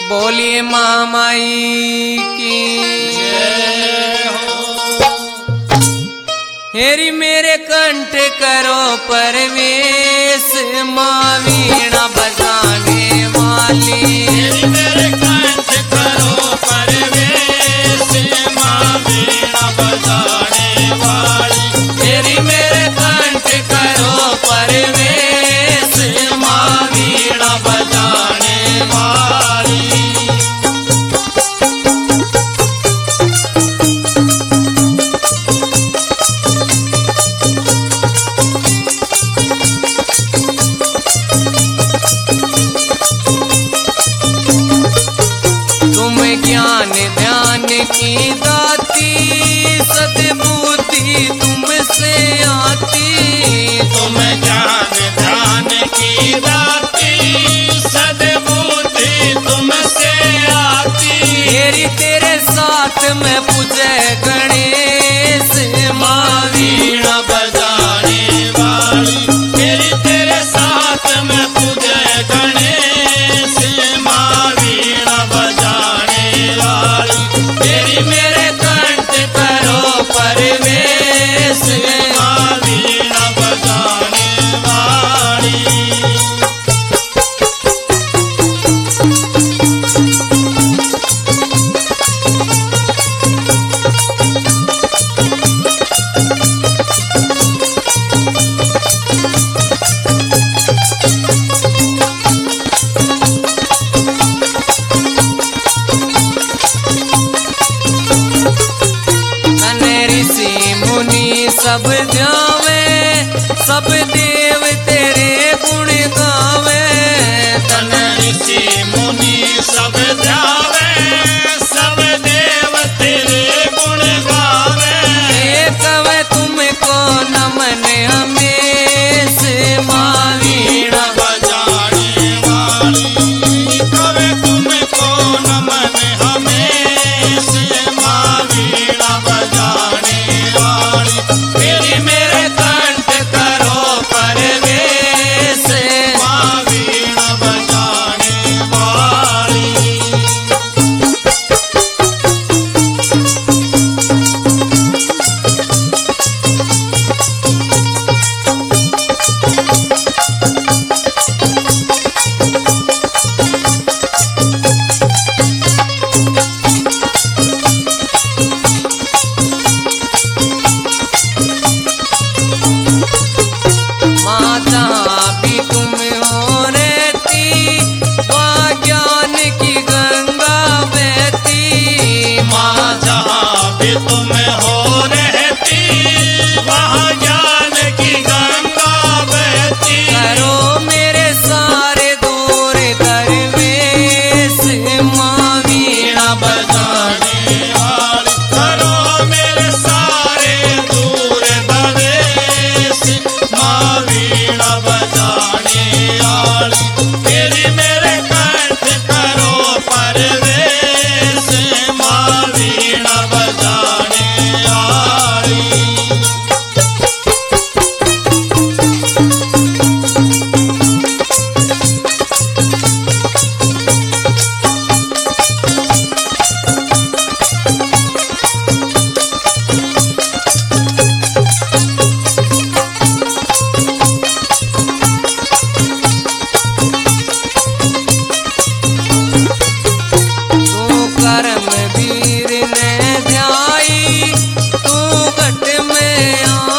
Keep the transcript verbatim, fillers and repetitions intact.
बोलिए मामाई की जय हो। हेरी मेरे कंठ करो परवेश, माँ वीणा बजाने वाली। हेरी मेरे कंठ करो परवेश, माँ वीणा बजाने वाली। हेरी मेरे कंठ करो परवेश, माँ वीणा बजाने वाली। ज्ञान ध्यान की दाती, सद्बुद्धि तुमसे आती। तुम ज्ञान ध्यान की दाती, सद्बुद्धि तुमसे आती। तेरी तेरे साथ में पूजे गणेश, माँ वीणा बजाने वाली। तेरी तेरे साथ में पूजे गणेश, माँ वीणा बजाने वाली। तेरी मेरे कंठ करो परवेश, माँ वीणा बजाने वाली। सब ध्यावे, सब देव तेरे गुण गावे। तन ऋषि मुनि सब ध्यावे, सब देव तेरे गुण गावे। ये कवे तुमको नमन हमेश, माँ वीणा बजाने वाली। कवे तुमको नमन हमेश, माँ वीणा बजाने वाली। तेरी मेरे कंठ करो परवेश, माँ वीणा बजाने वाली। माँ जहाँ भी तुम हो रहती, वहाँ ज्ञान की गंगा बहती। माँ जहाँ भी तुम हो रहती, वहाँ ज्ञान की गंगा बहती। करो मेरे सारे दूर दरवेश, माँ वीणा बजाने वाली। करो मेरे सारे दूर दरवेश, माँ वीणा बजाने वाली। तेरी मेरे कंठ करो परवेश, माँ वीणा बजाने वाली। तू कर्म वीर ने ध्याई, तू घट में आ